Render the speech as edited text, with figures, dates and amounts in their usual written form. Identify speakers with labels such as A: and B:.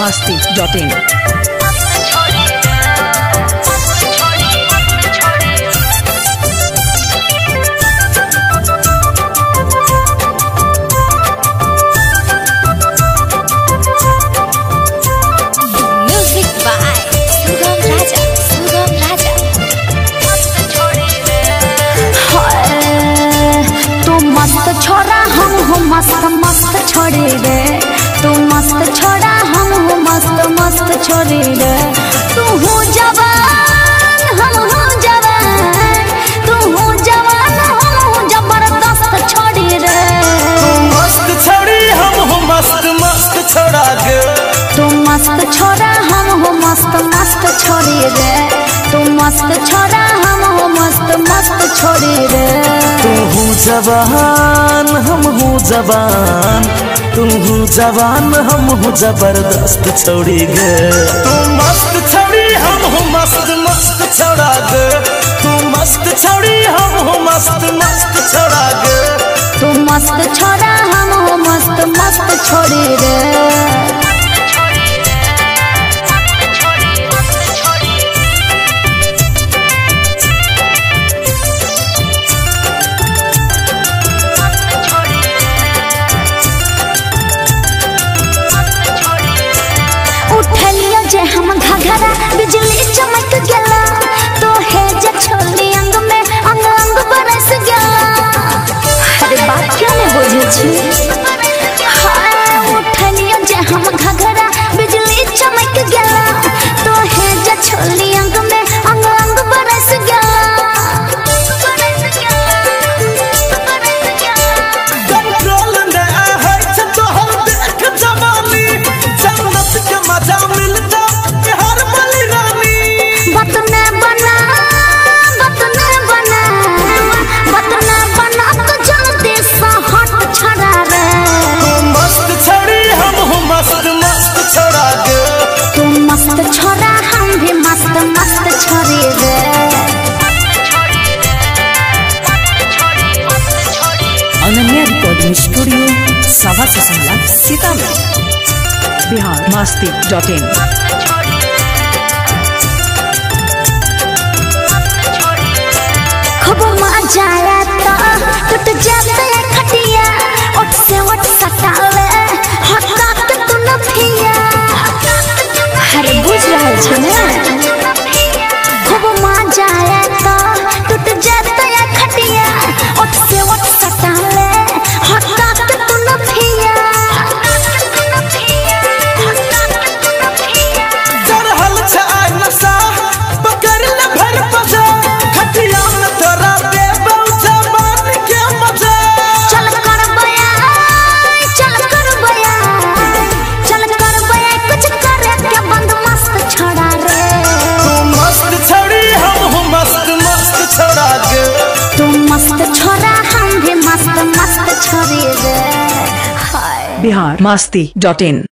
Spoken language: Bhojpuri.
A: biharmasti.in।
B: मस्त मस्त छोड़ी रे तू मस्त छोड़ा हम हो मस्त मस्त छोड़ी रे तू हो जवान हम हो जवान तू हो जवान हम हो जबरदस्त छोड़ी रे
C: तू मस्त छोड़ी हम हो मस्त मस्त छोड़ा गे
B: तू मस्त छोड़ा हम हो मस्त मस्त छोड़ी रे तू मस्त छोड़ा हम हो मस्त मस्त छोड़ी रे
C: तू हो जवान हम हो जवान तू हो जवान हम हो जबरदस्त छोड़ी गे तू मस्त छोड़ी हम हो मस्त मस्त छोड़ा गे तू मस्त छोड़ी हम हो मस्त मस्त छोड़ा गे
B: तू मस्त छोड़ा हम हो मस्त मस्त छोड़ी रे हम घघरा बिजली चमक गया तो है जे छोली अंग में अंग अंग बरस गया अरे बात क्यों नहीं बुझे छी उठलियो जे हम घघरा बिजली चमक गया तो है जे छोली अंग में अंग अंग बरस गया
C: कंट्रोल ने है तो हम देख जवानी जन्नत के मजा मिलता
B: छोरा हम भी मस्त मस्त छोरी रे
A: अनन्या रिकॉर्डिंग स्टूडियो सभा सुशीला सीतामढ़ी biharmasti.in।
B: खूब मजा आता टूट जाते खटिया उठ से उठ सटा ले हटा के तू न पिया अरे बुझ रहा है ना खूब मजा आता टूट जाते खटिया उठ से उठ सटा ले हटा के तू न पिया
C: करहल छाय नशा पकड़ ले भर पजा खटिया में तोरा दे बहुजा मान के मजा
B: चल कर बया कुछ करे के बंद मस्त छोड़ा रे
C: तू मस्त छोड़ी हम हो मस्त मस्त छोड़ा गे
B: तू मस्त छोड़ा हम भी मस्त मस्त छोड़ी रे हाय
A: biharmasti.in।